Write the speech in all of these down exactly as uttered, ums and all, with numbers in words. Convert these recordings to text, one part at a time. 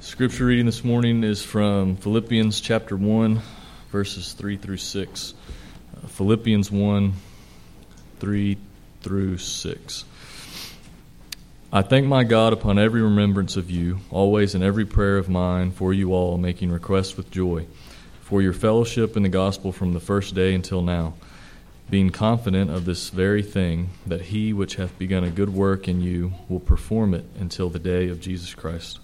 Scripture reading this morning is from Philippians chapter one, verses three through six. Uh, Philippians one, three through six. I thank my God upon every remembrance of you, always in every prayer of mine for you all, making requests with joy, for your fellowship in the gospel from the first day until now, being confident of this very thing, that he which hath begun a good work in you will perform it until the day of Jesus Christ.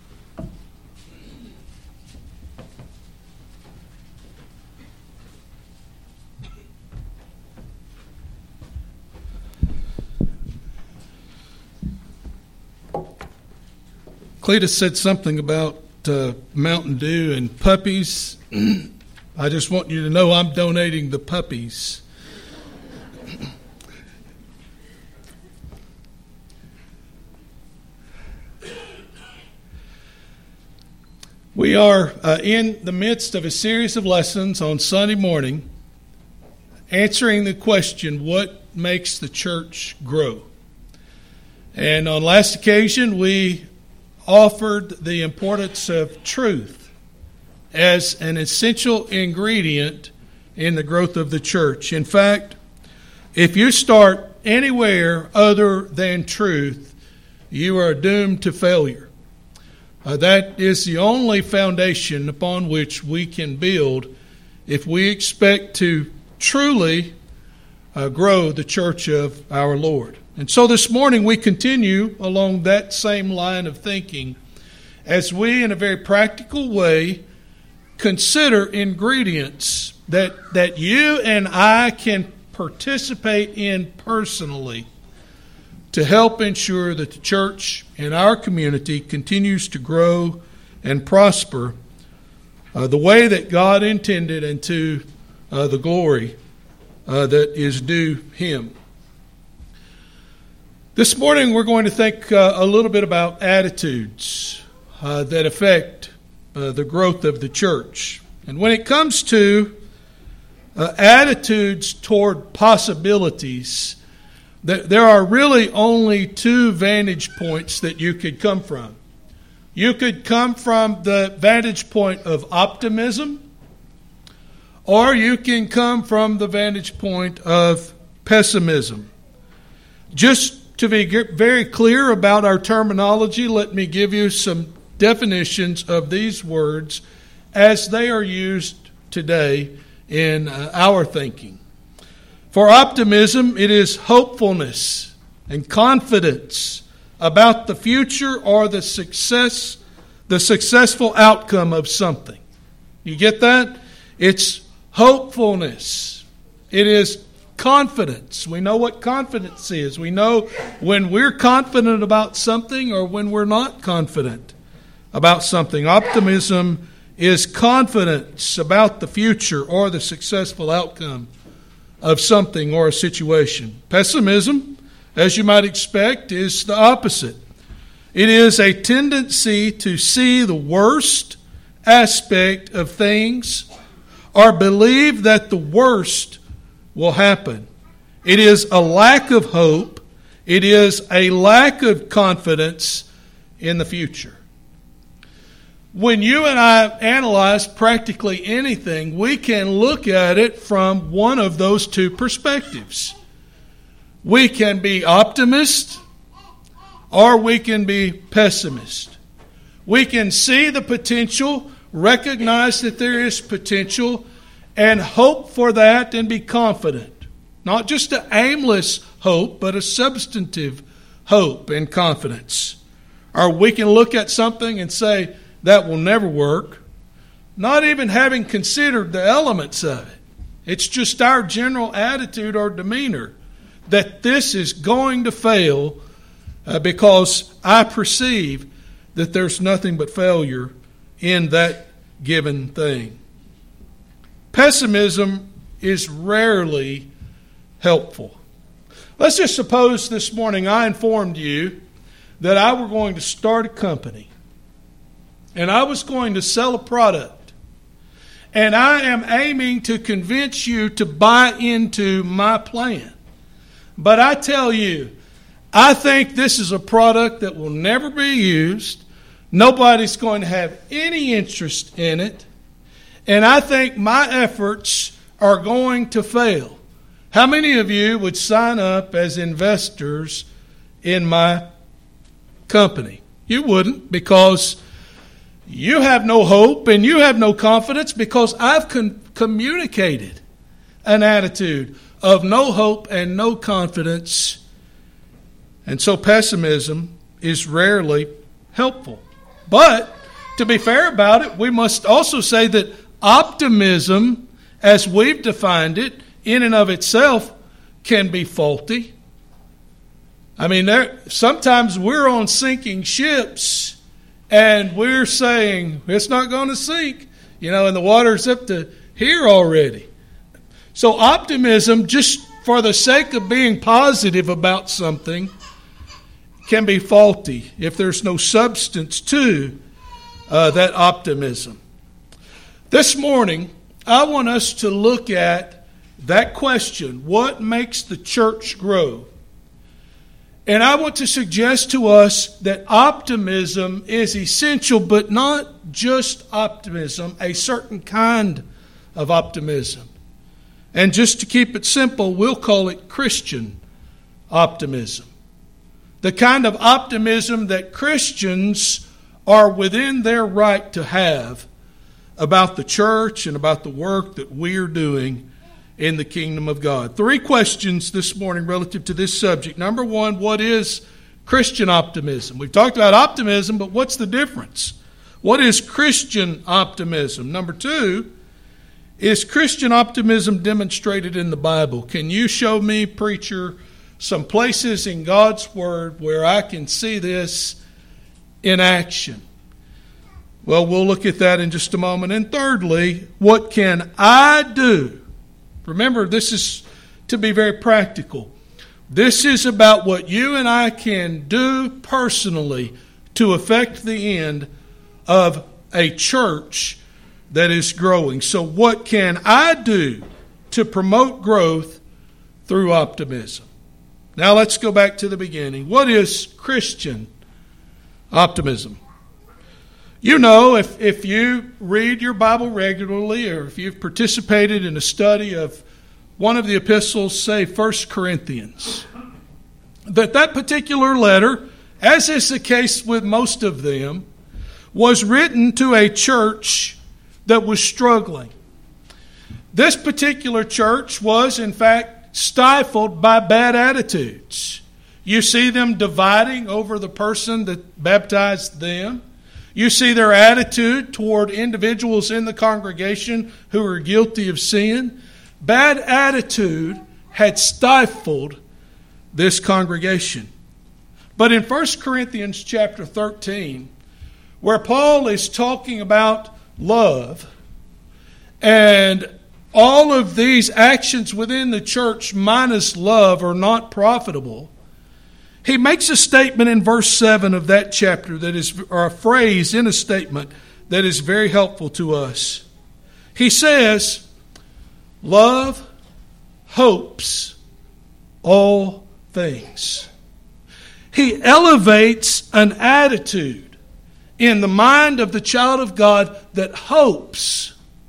Cletus said something about uh, Mountain Dew and puppies. I just want you to know I'm donating the puppies. We are uh, in the midst of a series of lessons on Sunday morning, answering the question, what makes the church grow? And on last occasion, we offered the importance of truth as an essential ingredient in the growth of the church. In fact, if you start anywhere other than truth, you are doomed to failure. Uh, that is the only foundation upon which we can build if we expect to truly uh, grow the church of our Lord. And so this morning we continue along that same line of thinking as we, in a very practical way, consider ingredients that, that you and I can participate in personally to help ensure that the church in our community continues to grow and prosper uh, the way that God intended and to uh, the glory uh, that is due Him. This morning we're going to think uh, a little bit about attitudes uh, that affect uh, the growth of the church. And when it comes to uh, attitudes toward possibilities, th- there are really only two vantage points that you could come from. You could come from the vantage point of optimism, or you can come from the vantage point of pessimism. Just to be very clear about our terminology, let me give you some definitions of these words as they are used today in uh, our thinking. For optimism, it is hopefulness and confidence about the future or the success, the successful outcome of something. You get that? It's hopefulness. It is confidence. We know what confidence is. We know when we're confident about something or when we're not confident about something. Optimism is confidence about the future or the successful outcome of something or a situation. Pessimism, as you might expect, is the opposite. It is a tendency to see the worst aspect of things or believe that the worst will happen. It is a lack of hope. It is a lack of confidence in the future. When you and I analyze practically anything, we can look at it from one of those two perspectives. We can be optimist or we can be pessimist. We can see the potential, recognize that there is potential, and hope for that and be confident. Not just an aimless hope, but a substantive hope and confidence. Or we can look at something and say, that will never work, not even having considered the elements of it. It's just our general attitude or demeanor that this is going to fail uh, because I perceive that there's nothing but failure in that given thing. Pessimism is rarely helpful. Let's just suppose this morning I informed you that I were going to start a company and I was going to sell a product, and I am aiming to convince you to buy into my plan. But I tell you, I think this is a product that will never be used, Nobody's going to have any interest in it. And I think my efforts are going to fail. How many of you would sign up as investors in my company? You wouldn't, because you have no hope and you have no confidence, because I've con- communicated an attitude of no hope and no confidence. And so pessimism is rarely helpful. But to be fair about it, we must also say that optimism, as we've defined it, in and of itself, can be faulty. I mean, there, sometimes we're on sinking ships and we're saying it's not going to sink, you know, and the water's up to here already. So optimism, just for the sake of being positive about something, can be faulty if there's no substance to uh, that optimism. This morning, I want us to look at that question, what makes the church grow? And I want to suggest to us that optimism is essential, but not just optimism, a certain kind of optimism. And just to keep it simple, we'll call it Christian optimism. The kind of optimism that Christians are within their right to have about the church and about the work that we're doing in the kingdom of God. Three questions this morning relative to this subject. Number one, what is Christian optimism? We've talked about optimism, but what's the difference? What is Christian optimism? Number two, is Christian optimism demonstrated in the Bible? Can you show me, preacher, some places in God's Word where I can see this in action? Well, we'll look at that in just a moment. And thirdly, what can I do? Remember, this is to be very practical. This is about what you and I can do personally to affect the end of a church that is growing. So what can I do to promote growth through optimism? Now let's go back to the beginning. What is Christian optimism? You know, if, if you read your Bible regularly, or if you've participated in a study of one of the epistles, say First Corinthians, that that particular letter, as is the case with most of them, was written to a church that was struggling. This particular church was, in fact, stifled by bad attitudes. You see them dividing over the person that baptized them. You see their attitude toward individuals in the congregation who were guilty of sin. Bad attitude had stifled this congregation. But in First Corinthians chapter thirteen, where Paul is talking about love, and all of these actions within the church minus love are not profitable, he makes a statement in verse seven of that chapter that is, or a phrase in a statement that is very helpful to us. He says, love hopes all things. He elevates an attitude in the mind of the child of God that hopes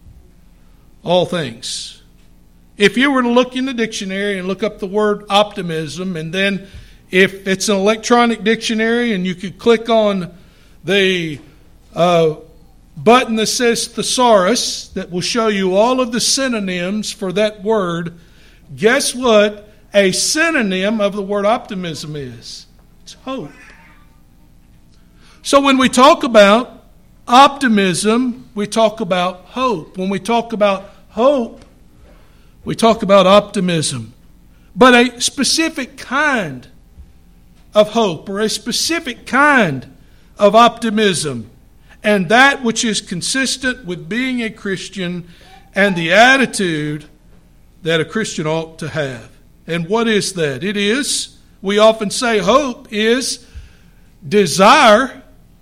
all things. If you were to look in the dictionary and look up the word optimism, and then if it's an electronic dictionary and you could click on the uh, button that says thesaurus, that will show you all of the synonyms for that word, guess what a synonym of the word optimism is? It's hope. So when we talk about optimism, we talk about hope. When we talk about hope, we talk about optimism. But a specific kind of hope, or a specific kind of optimism, and that which is consistent with being a Christian and the attitude that a Christian ought to have. And what is that? It is, we often say hope is desire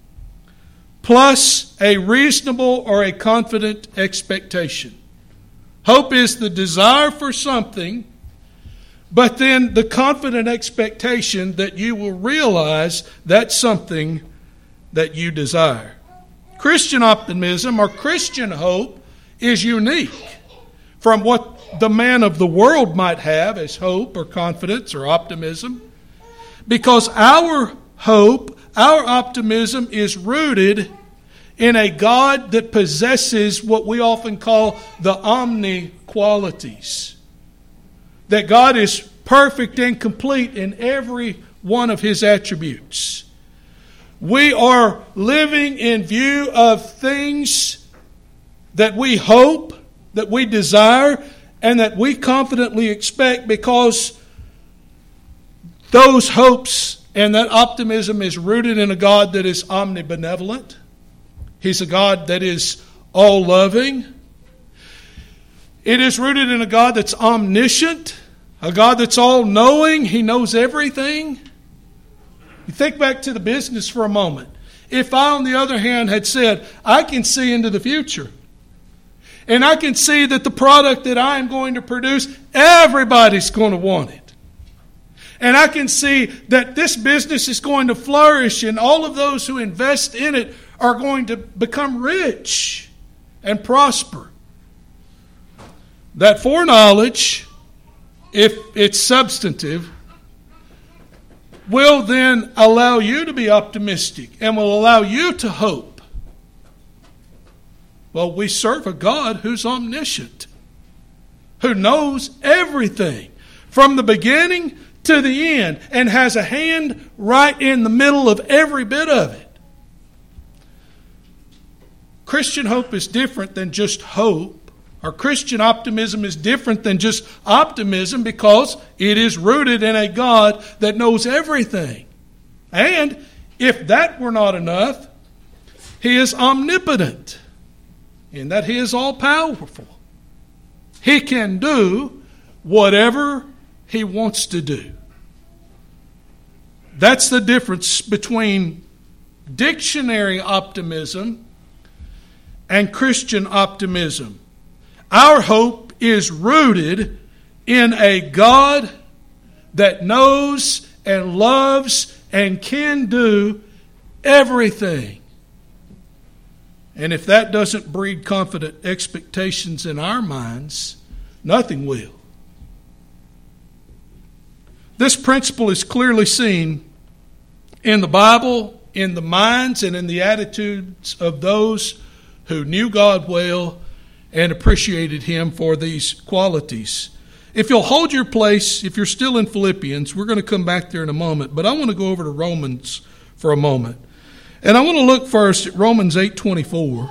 plus a reasonable or a confident expectation. Hope is the desire for something, but then the confident expectation that you will realize that something that you desire. Christian optimism or Christian hope is unique from what the man of the world might have as hope or confidence or optimism, because our hope, our optimism is rooted in a God that possesses what we often call the omni qualities. That God is perfect and complete in every one of His attributes. We are living in view of things that we hope, that we desire, and that we confidently expect, because those hopes and that optimism is rooted in a God that is omnibenevolent. He's a God that is all-loving. It is rooted in a God that's omniscient, a God that's all-knowing. He knows everything. You think back to the business for a moment. If I, on the other hand, had said, I can see into the future, and I can see that the product that I am going to produce, everybody's going to want it. And I can see that this business is going to flourish, and all of those who invest in it are going to become rich and prosper. That foreknowledge, if it's substantive, will then allow you to be optimistic and will allow you to hope. Well, we serve a God who's omniscient, who knows everything from the beginning to the end and has a hand right in the middle of every bit of it. Christian hope is different than just hope. Our Christian optimism is different than just optimism because it is rooted in a God that knows everything. And if that were not enough, He is omnipotent in that He is all-powerful. He can do whatever He wants to do. That's the difference between dictionary optimism and Christian optimism. Our hope is rooted in a God that knows and loves and can do everything. And if that doesn't breed confident expectations in our minds, nothing will. This principle is clearly seen in the Bible, in the minds and in the attitudes of those who knew God well and appreciated Him for these qualities. If you'll hold your place, if you're still in Philippians, we're going to come back there in a moment, but I want to go over to Romans for a moment. And I want to look first at Romans eight twenty-four.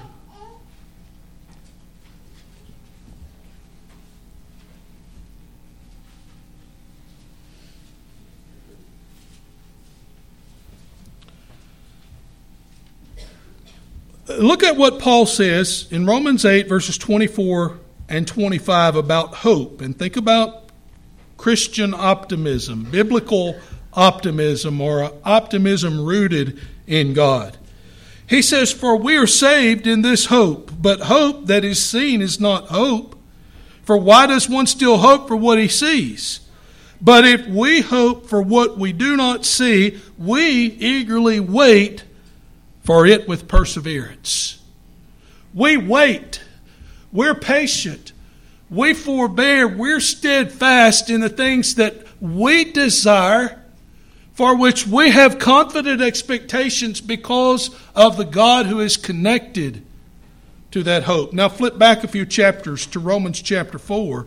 Look at what Paul says in Romans eight, verses twenty-four and twenty-five about hope. And think about Christian optimism, biblical optimism, or optimism rooted in God. He says, "For we are saved in this hope, but hope that is seen is not hope. For why does one still hope for what he sees? But if we hope for what we do not see, we eagerly wait for it with perseverance." We wait. We're patient. We forbear. We're steadfast in the things that we desire, for which we have confident expectations because of the God who is connected to that hope. Now flip back a few chapters to Romans chapter four.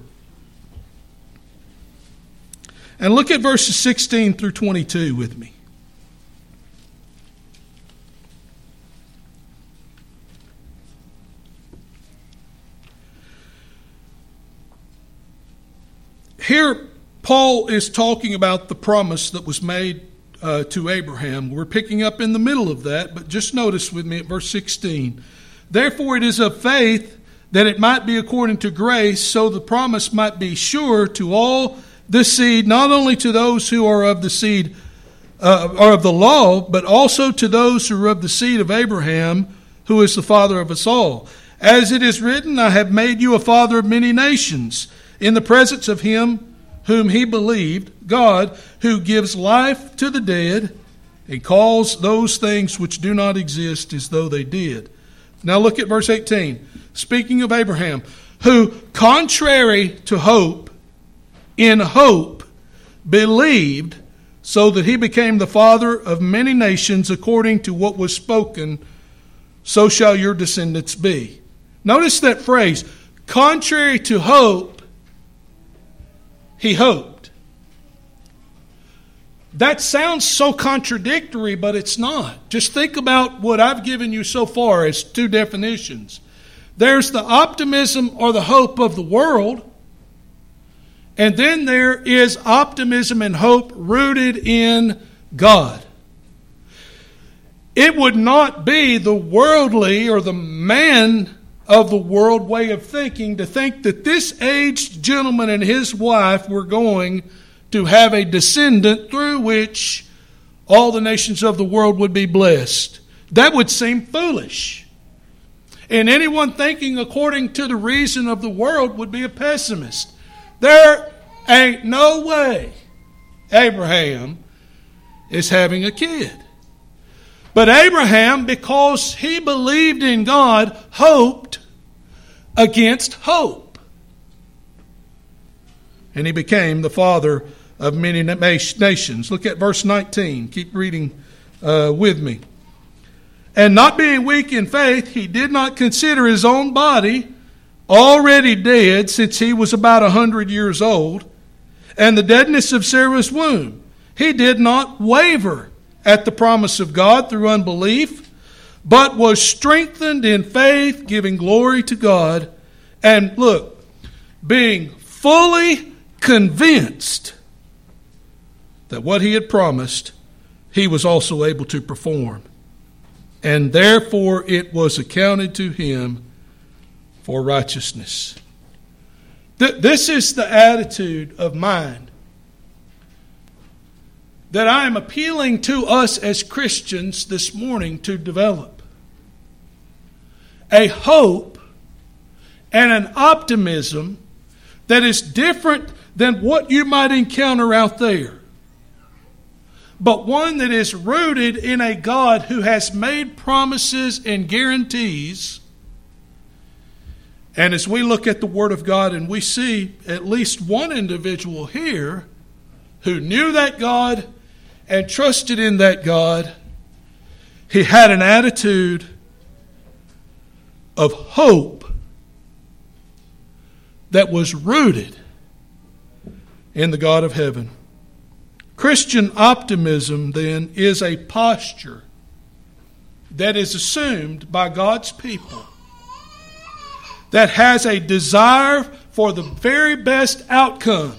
And look at verses sixteen through twenty-two with me. Here, Paul is talking about the promise that was made uh, to Abraham. We're picking up in the middle of that, but just notice with me at verse sixteen. "Therefore it is of faith that it might be according to grace, so the promise might be sure to all the seed, not only to those who are of the seed uh, or of the law, but also to those who are of the seed of Abraham, who is the father of us all. As it is written, I have made you a father of many nations, in the presence of him whom he believed, God, who gives life to the dead and calls those things which do not exist as though they did. Now look at verse eighteen. Speaking of Abraham, who, contrary to hope, in hope, believed, so that he became the father of many nations according to what was spoken, so shall your descendants be. Notice that phrase, contrary to hope, he hoped. That sounds so contradictory, but it's not. Just think about what I've given you so far as two definitions. There's the optimism or the hope of the world, and then there is optimism and hope rooted in God. It would not be the worldly or the man of the world way of thinking to think that this aged gentleman and his wife were going to have a descendant through which all the nations of the world would be blessed. That would seem foolish. And anyone thinking according to the reason of the world would be a pessimist. There ain't no way Abraham is having a kid. But Abraham, because he believed in God, hoped against hope. And he became the father of many nations. Look at verse nineteen. Keep reading uh, with me. And not being weak in faith, he did not consider his own body already dead, since he was about a hundred years old, and the deadness of Sarah's womb. He did not waver at the promise of God through unbelief, but was strengthened in faith, giving glory to God. And look, being fully convinced that what he had promised, he was also able to perform. And therefore it was accounted to him for righteousness. Th- this is the attitude of mind that I am appealing to us as Christians this morning to develop. A hope and an optimism that is different than what you might encounter out there, but one that is rooted in a God who has made promises and guarantees. And as we look at the Word of God and we see at least one individual here who knew that God and trusted in that God, he had an attitude of hope that was rooted in the God of heaven. Christian optimism, then, is a posture that is assumed by God's people that has a desire for the very best outcome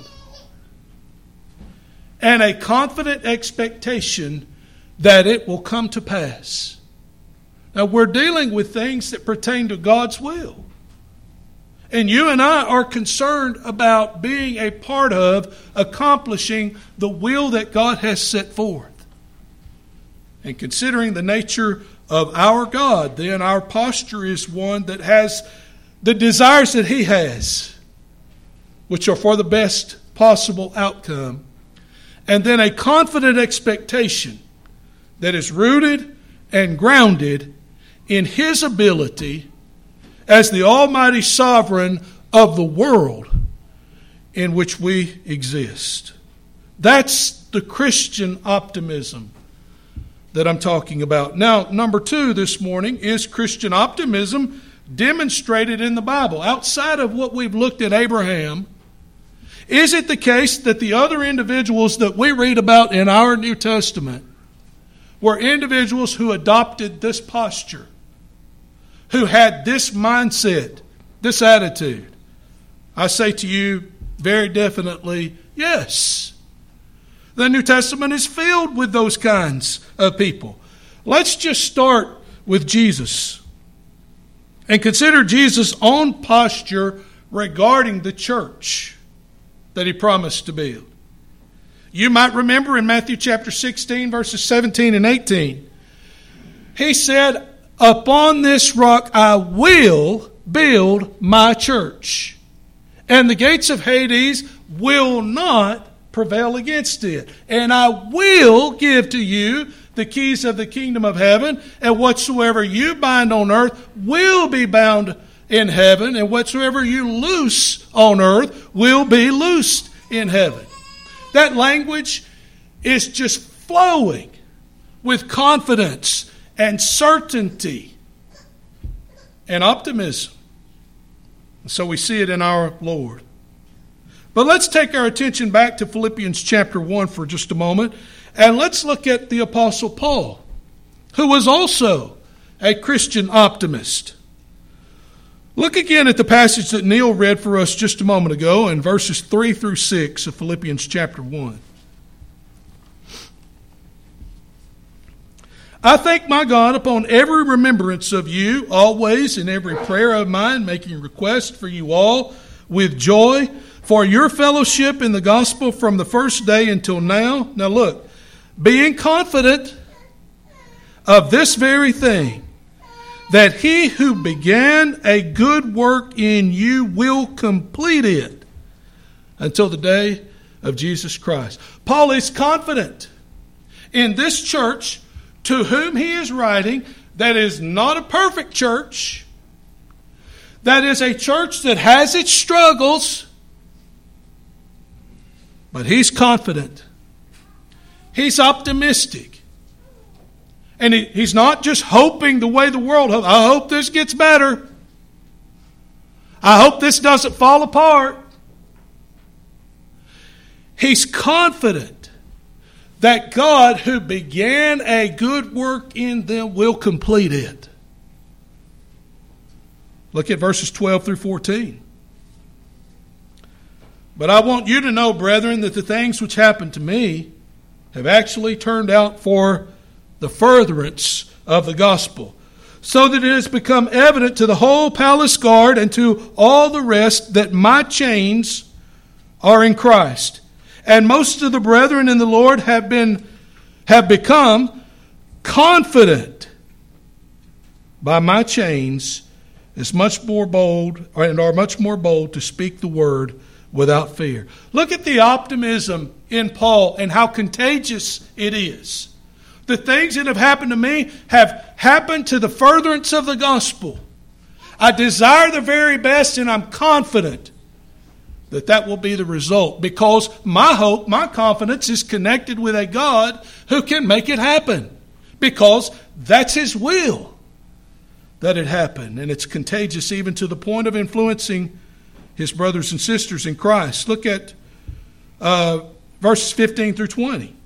and a confident expectation that it will come to pass. Now, we're dealing with things that pertain to God's will. And you and I are concerned about being a part of accomplishing the will that God has set forth. And considering the nature of our God, then our posture is one that has the desires that He has, which are for the best possible outcome. And then a confident expectation that is rooted and grounded in His ability as the almighty sovereign of the world in which we exist. That's the Christian optimism that I'm talking about. Now, number two this morning is Christian optimism demonstrated in the Bible. Outside of what we've looked at Abraham, is it the case that the other individuals that we read about in our New Testament were individuals who adopted this posture, who had this mindset, this attitude? I say to you very definitely, yes. The New Testament is filled with those kinds of people. Let's just start with Jesus and consider Jesus' own posture regarding the church that He promised to build. You might remember in Matthew chapter sixteen, verses seventeen and eighteen, He said, "Upon this rock I will build my church, and the gates of Hades will not prevail against it. And I will give to you the keys of the kingdom of heaven, and whatsoever you bind on earth will be bound in heaven, and whatsoever you loose on earth will be loosed in heaven. That language is just flowing with confidence and certainty and optimism. So we see it in our Lord. But let's take our attention back to Philippians chapter one for just a moment, and let's look at the Apostle Paul, who was also a Christian optimist. Look again at the passage that Neil read for us just a moment ago in verses three through six of Philippians chapter one. I thank my God upon every remembrance of you, always in every prayer of mine, making request for you all with joy, for your fellowship in the gospel from the first day until now. Now look, being confident of this very thing, that he who began a good work in you will complete it until the day of Jesus Christ. Paul is confident in this church to whom he is writing, that is not a perfect church, that is a church that has its struggles, but he's confident. He's optimistic. And he, he's not just hoping the way the world hopes. I hope this gets better. I hope this doesn't fall apart. He's confident that God, who began a good work in them, will complete it. Look at verses twelve through fourteen. But I want you to know, brethren, that the things which happened to me have actually turned out for the furtherance of the gospel, so that it has become evident to the whole palace guard and to all the rest that my chains are in Christ. And most of the brethren in the Lord have been have become confident by my chains, is much more bold and are much more bold to speak the word without fear. Look at the optimism in Paul and how contagious it is. The things that have happened to me have happened to the furtherance of the gospel. I desire the very best, and I'm confident that that will be the result, because my hope, my confidence is connected with a God who can make it happen, because that's His will that it happen. And it's contagious even to the point of influencing his brothers and sisters in Christ. Look at uh, verses fifteen through twenty.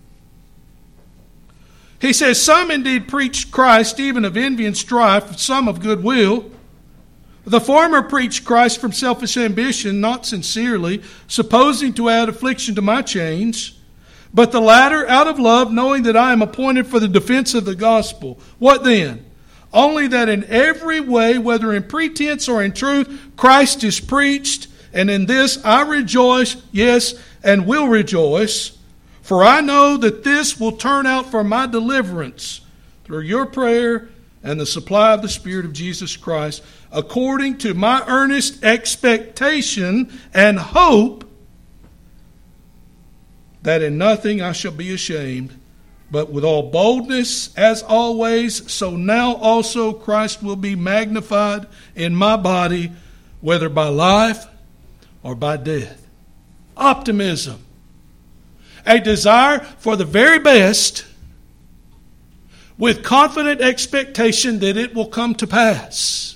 He says, some indeed preach Christ even of envy and strife, some of goodwill. The former preach Christ from selfish ambition, not sincerely, supposing to add affliction to my chains. But the latter out of love, knowing that I am appointed for the defense of the gospel. What then? Only that in every way, whether in pretense or in truth, Christ is preached, and in this I rejoice, yes, and will rejoice. For I know that this will turn out for my deliverance through your prayer and the supply of the Spirit of Jesus Christ, according to my earnest expectation and hope that in nothing I shall be ashamed, but with all boldness, as always, so now also Christ will be magnified in my body, whether by life or by death. Optimism. A desire for the very best, with confident expectation that it will come to pass.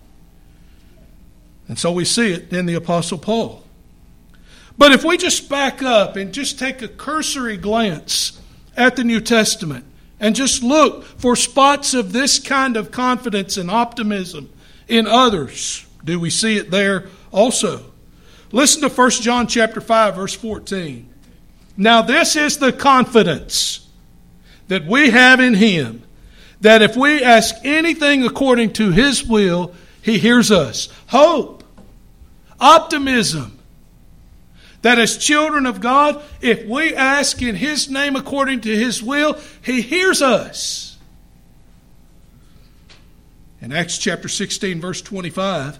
And so we see it in the Apostle Paul. But if we just back up and just take a cursory glance at the New Testament and just look for spots of this kind of confidence and optimism in others, do we see it there also? Listen to First John chapter five, verse fourteen. Now this is the confidence that we have in Him, that if we ask anything according to His will, He hears us. Hope, optimism, that as children of God, if we ask in His name according to His will, He hears us. In Acts chapter sixteen, verse twenty-five,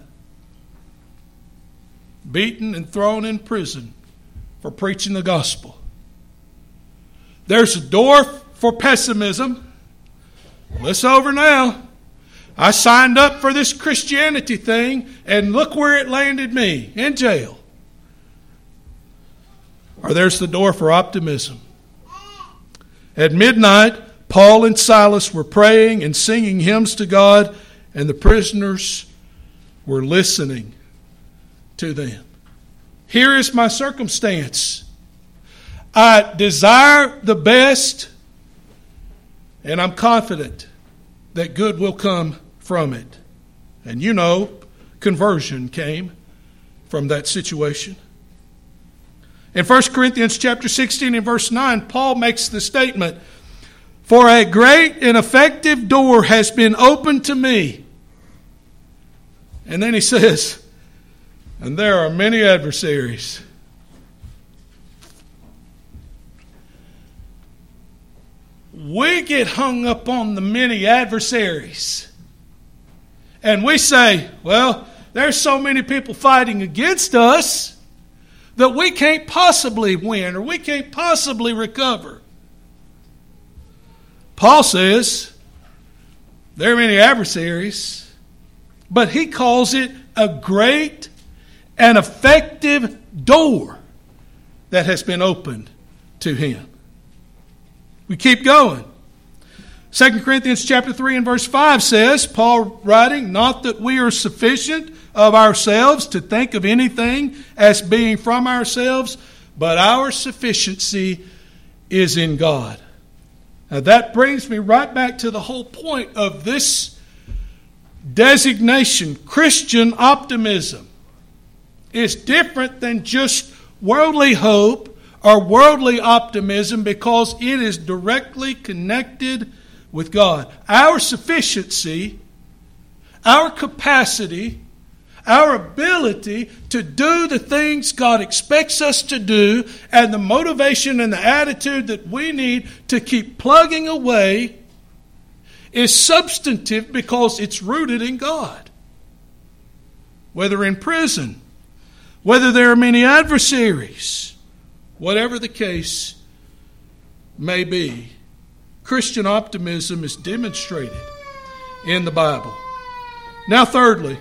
beaten and thrown in prison for preaching the gospel. There's a door for pessimism. Well, it's over now. I signed up for this Christianity thing, and look where it landed me, in jail. Or there's the door for optimism. At midnight, Paul and Silas were praying and singing hymns to God, and the prisoners were listening to them. Here is my circumstance. I desire the best, and I'm confident that good will come from it. And you know, conversion came from that situation. In First Corinthians chapter sixteen and verse nine, Paul makes the statement, "For a great and effective door has been opened to me." And then he says, "And there are many adversaries." We get hung up on the many adversaries. And we say, well, there's so many people fighting against us that we can't possibly win or we can't possibly recover. Paul says there are many adversaries, but he calls it a great and effective door that has been opened to him. We keep going. Second Corinthians chapter three and verse five says, Paul writing, "Not that we are sufficient of ourselves to think of anything as being from ourselves, but our sufficiency is in God." Now that brings me right back to the whole point of this designation. Christian optimism is different than just worldly hope or worldly optimism because it is directly connected with God. Our sufficiency, our capacity, our ability to do the things God expects us to do, and the motivation and the attitude that we need to keep plugging away is substantive because it's rooted in God. Whether in prison, whether there are many adversaries, whatever the case may be, Christian optimism is demonstrated in the Bible. Now, thirdly,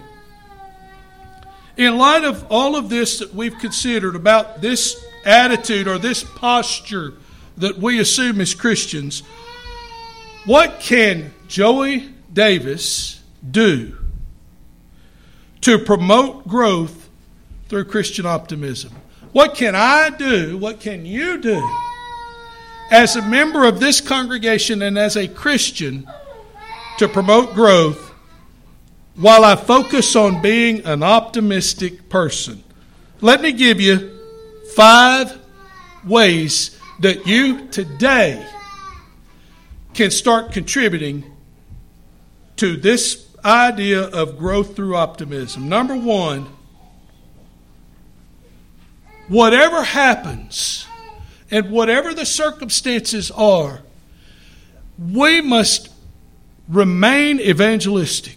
in light of all of this that we've considered about this attitude or this posture that we assume as Christians, what can Joey Davis do to promote growth through Christian optimism? What can I do? What can you do as a member of this congregation and as a Christian to promote growth while I focus on being an optimistic person? Let me give you five ways that you today can start contributing to this idea of growth through optimism. Number one, whatever happens and whatever the circumstances are, we must remain evangelistic.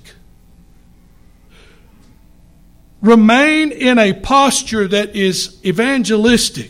Remain in a posture that is evangelistic.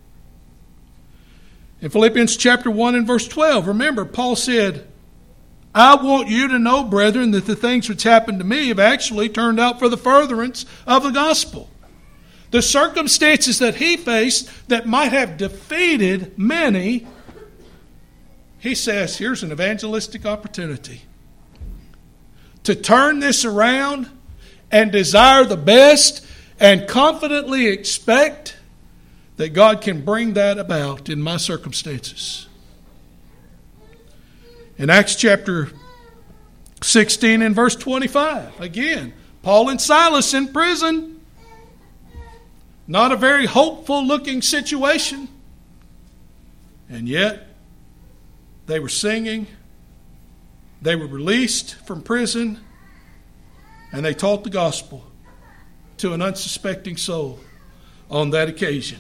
In Philippians chapter one and verse twelve, remember, Paul said, "I want you to know, brethren, that the things which happened to me have actually turned out for the furtherance of the gospel." The circumstances that he faced that might have defeated many, he says, here's an evangelistic opportunity to turn this around and desire the best and confidently expect that God can bring that about in my circumstances. In Acts chapter sixteen and verse twenty-five, again, Paul and Silas in prison. Not a very hopeful looking situation. And yet, they were singing. They were released from prison. And they taught the gospel to an unsuspecting soul on that occasion.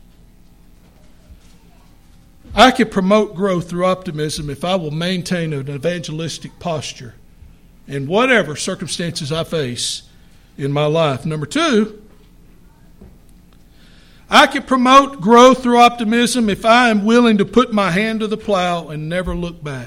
I can promote growth through optimism if I will maintain an evangelistic posture in whatever circumstances I face in my life. Number two, I can promote growth through optimism if I am willing to put my hand to the plow and never look back.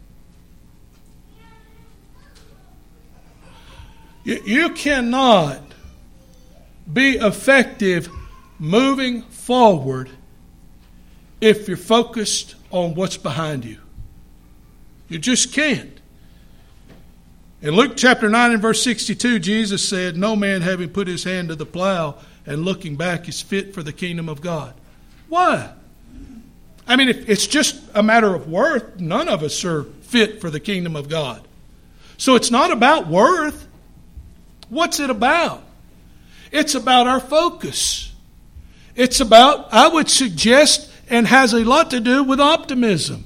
You, you cannot be effective moving forward if you're focused on what's behind you. You just can't. In Luke chapter nine and verse sixty-two, Jesus said, "No man having put his hand to the plow and looking back is fit for the kingdom of God." Why? I mean, if it's just a matter of worth, none of us are fit for the kingdom of God. So it's not about worth. What's it about? It's about our focus. It's about, I would suggest, and has a lot to do with optimism.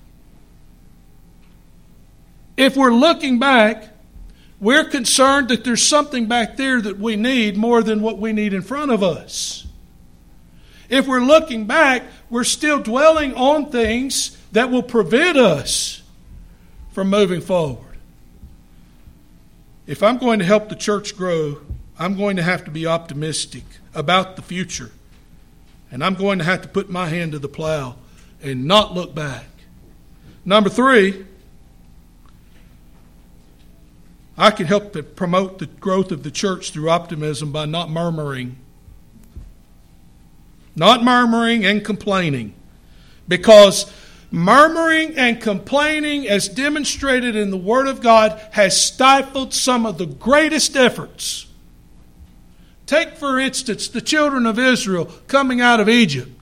If we're looking back, we're concerned that there's something back there that we need more than what we need in front of us. If we're looking back, we're still dwelling on things that will prevent us from moving forward. If I'm going to help the church grow, I'm going to have to be optimistic about the future. And I'm going to have to put my hand to the plow and not look back. Number three, I can help to promote the growth of the church through optimism by not murmuring. Not murmuring and complaining. Because murmuring and complaining, as demonstrated in the Word of God, has stifled some of the greatest efforts. Take, for instance, the children of Israel coming out of Egypt.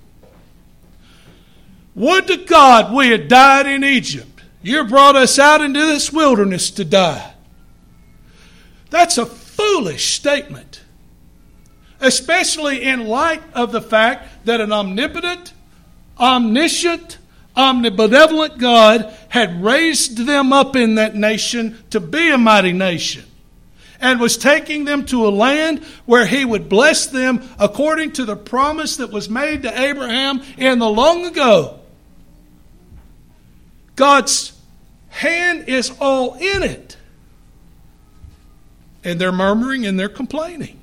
Would to God we had died in Egypt. You brought us out into this wilderness to die. That's a foolish statement, especially in light of the fact that an omnipotent, omniscient, omnibenevolent God had raised them up in that nation to be a mighty nation and was taking them to a land where He would bless them according to the promise that was made to Abraham in the long ago. God's hand is all in it. And they're murmuring and they're complaining.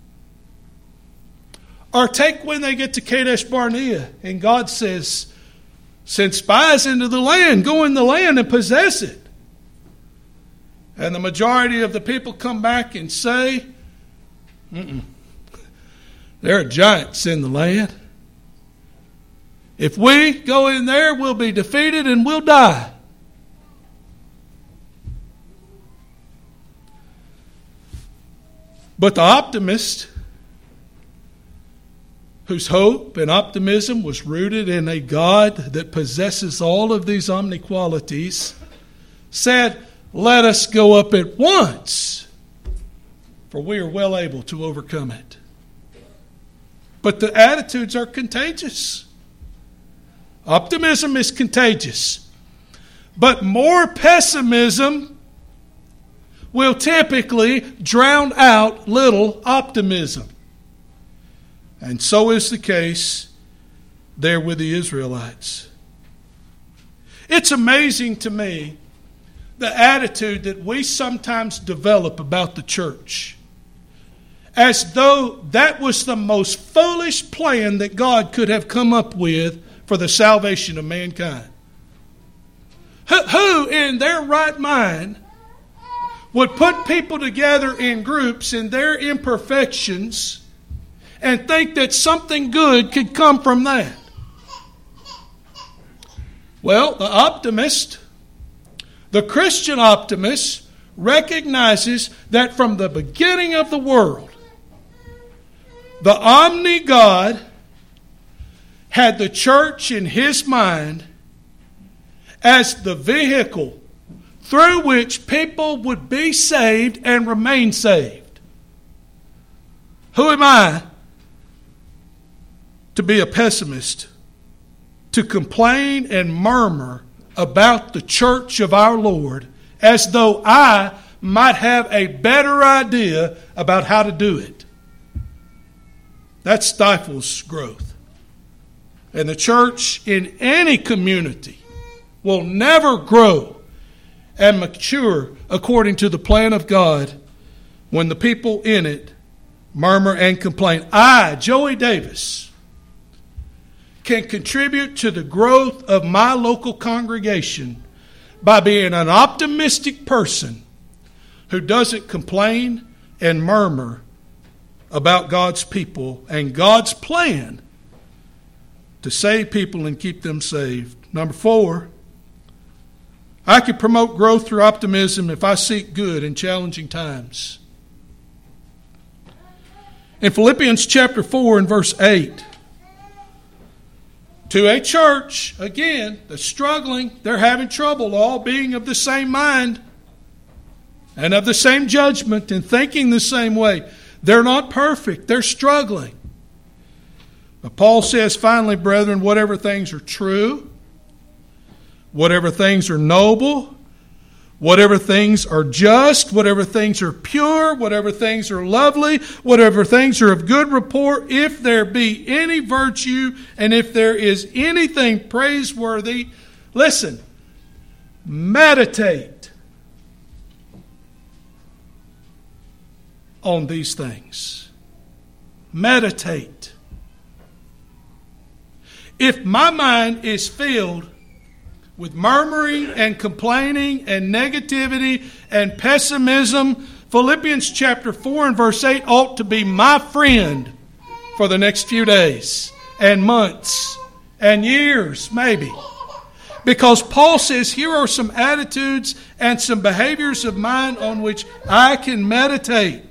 Or take when they get to Kadesh Barnea and God says, "Send spies into the land, go in the land and possess it." And the majority of the people come back and say, Mm-mm. "There are giants in the land. If we go in there, we'll be defeated and we'll die." But the optimist, whose hope and optimism was rooted in a God that possesses all of these omniqualities, said, "Let us go up at once, for we are well able to overcome it." But the attitudes are contagious. Optimism is contagious. But more pessimism will typically drown out little optimism. And so is the case there with the Israelites. It's amazing to me the attitude that we sometimes develop about the church, as though that was the most foolish plan that God could have come up with for the salvation of mankind. Who, who in their right mind would put people together in groups in their imperfections and think that something good could come from that? Well, the optimist, the Christian optimist, recognizes that from the beginning of the world, the omni God had the church in His mind as the vehicle through which people would be saved and remain saved. Who am I to be a pessimist, to complain and murmur about the church of our Lord as though I might have a better idea about how to do it? That stifles growth. And the church in any community will never grow and mature according to the plan of God when the people in it murmur, and complain. I, Joey Davis, can contribute to the growth of my local congregation by being an optimistic person who doesn't complain and murmur about God's people and God's plan to save people and keep them saved. Number four, I can promote growth through optimism if I seek good in challenging times. In Philippians chapter four and verse eight, to a church, again, that's struggling, they're having trouble, all being of the same mind and of the same judgment and thinking the same way. They're not perfect. They're struggling. But Paul says, finally, brethren, whatever things are true, whatever things are noble, whatever things are just, whatever things are pure, whatever things are lovely, whatever things are of good report, if there be any virtue and if there is anything praiseworthy, listen, meditate on these things. Meditate. If my mind is filled with murmuring and complaining and negativity and pessimism, Philippians chapter four and verse eight ought to be my friend for the next few days and months and years, maybe. Because Paul says here are some attitudes and some behaviors of mine on which I can meditate.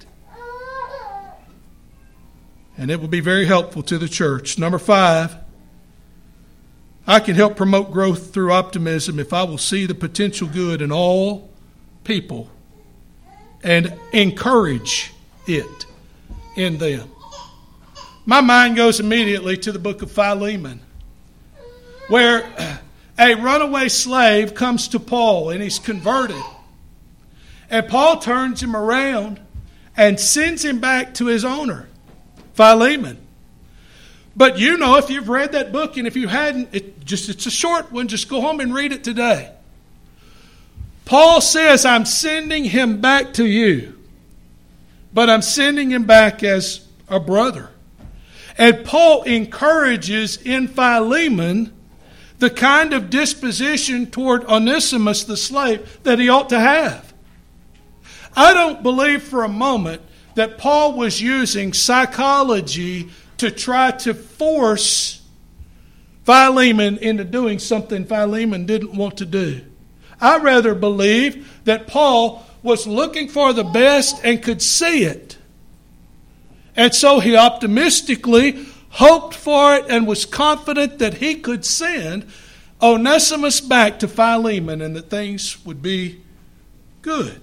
And it will be very helpful to the church. Number five, I can help promote growth through optimism if I will see the potential good in all people and encourage it in them. My mind goes immediately to the book of Philemon, where a runaway slave comes to Paul and he's converted. And Paul turns him around and sends him back to his owner, Philemon. But you know, if you've read that book, and if you hadn't, it just it's a short one, just go home and read it today. Paul says, I'm sending him back to you, but I'm sending him back as a brother. And Paul encourages in Philemon the kind of disposition toward Onesimus the slave that he ought to have. I don't believe for a moment that Paul was using psychology to try to force Philemon into doing something Philemon didn't want to do. I rather believe that Paul was looking for the best and could see it. And so he optimistically hoped for it and was confident that he could send Onesimus back to Philemon and that things would be good.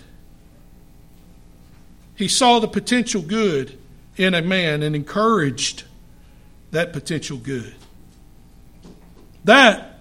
He saw the potential good in a man and encouraged that potential good. That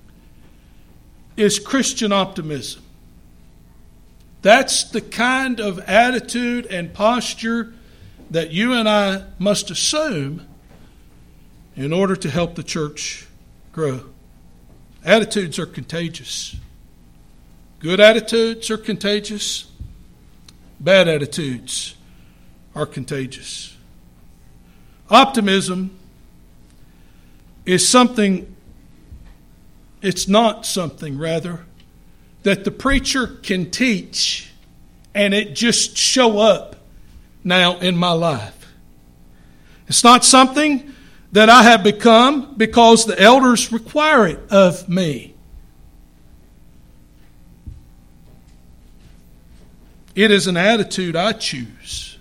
is Christian optimism. That's the kind of attitude and posture that you and I must assume in order to help the church grow. Attitudes are contagious. Good attitudes are contagious. Bad attitudes are contagious. Optimism is something, it's not something, rather, that the preacher can teach and it just show up now in my life. It's not something that I have become because the elders require it of me. It is an attitude I choose.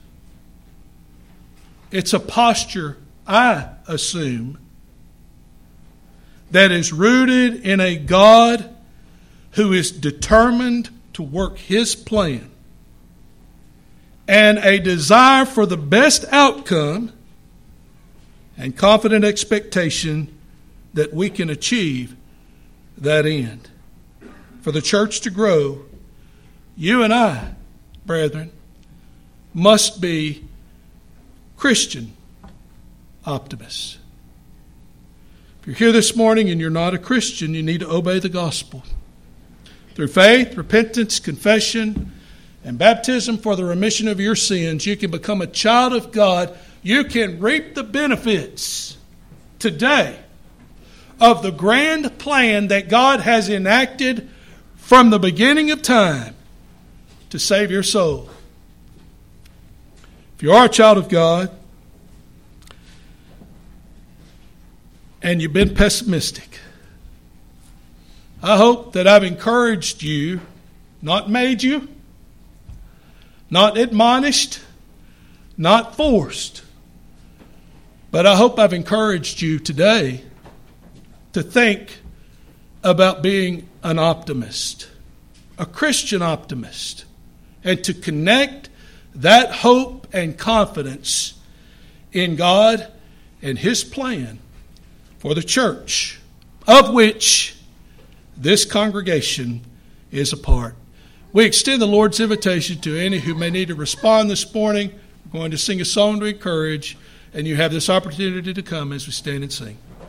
It's a posture I assume that is rooted in a God who is determined to work His plan and a desire for the best outcome and confident expectation that we can achieve that end. For the church to grow, you and I, brethren, must be Christian optimists. If you're here this morning and you're not a Christian, you need to obey the gospel. Through faith, repentance, confession, and baptism for the remission of your sins, you can become a child of God. You can reap the benefits today of the grand plan that God has enacted from the beginning of time to save your soul. If you are a child of God and you've been pessimistic, I hope that I've encouraged you, not made you, not admonished, not forced, but I hope I've encouraged you today to think about being an optimist, a Christian optimist, and to connect that hope and confidence in God and His plan for the church, of which this congregation is a part. We extend the Lord's invitation to any who may need to respond this morning. We're going to sing a song to encourage, and you have this opportunity to come as we stand and sing.